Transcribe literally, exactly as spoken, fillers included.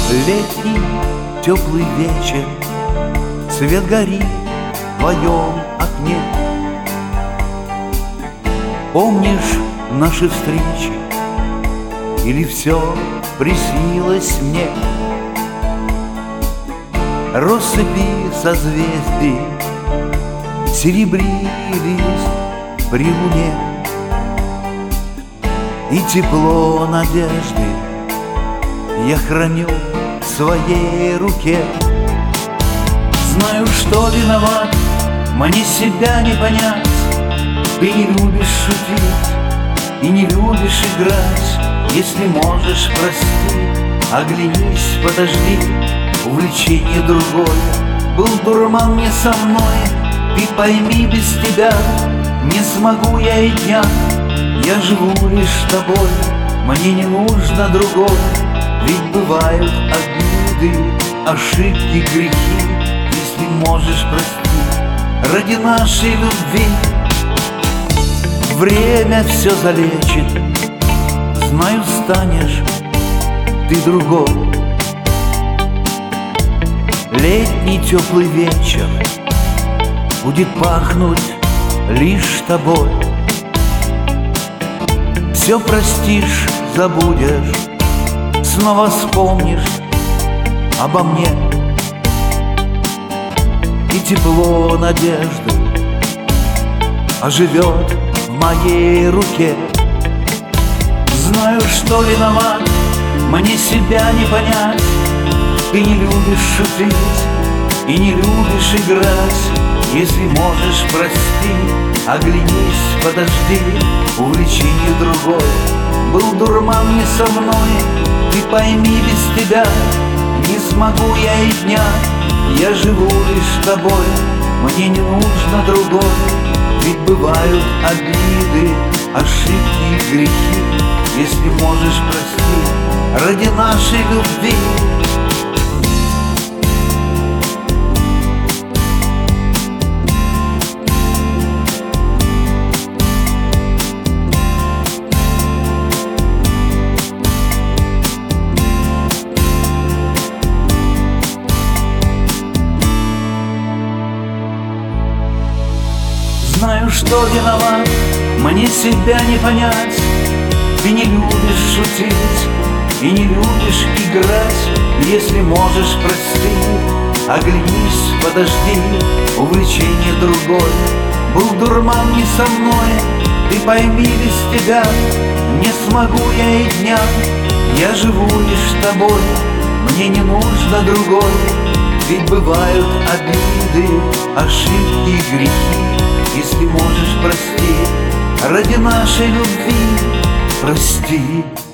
Летний теплый вечер, свет горит в твоем окне. Помнишь наши встречи, или все приснилось мне? Россыпи созвездий серебрились при луне, и тепло надежды я храню в своей руке. Знаю, что виноват, мне себя не понять. Ты не любишь шутить и не любишь играть. Если можешь, прости, оглянись, подожди. Увлечение другое, был дурман не со мной. Ты пойми, без тебя не смогу я и дня. Я живу лишь с тобой, мне не нужно другое. Ведь бывают обиды, ошибки, грехи. Если можешь, прости, ради нашей любви. Время все залечит, знаю, станешь ты другой. Летний теплый вечер будет пахнуть лишь тобой. Все простишь, забудешь, снова вспомнишь обо мне. И тепло надежды оживет в моей руке. Знаю, что виноват, мне себя не понять. Ты не любишь шутить и не любишь играть. Если можешь, прости, оглянись, подожди. Увлечение другое, был дурман не со мной. Ты пойми, без тебя не смогу я и дня. Я живу лишь с тобой, мне не нужно другое. Ведь бывают обиды, ошибки и грехи. Если можешь, прости, ради нашей любви. Знаю, что виноват, мне себя не понять. Ты не любишь шутить и не любишь играть. Если можешь, прости, оглянись, подожди. Увлечение другое, был дурман не со мной. Ты пойми, без тебя не смогу я и дня. Я живу лишь с тобой, мне не нужно другое. Ведь бывают обиды, ошибки и грехи. Если можешь, прости, ради нашей любви, прости.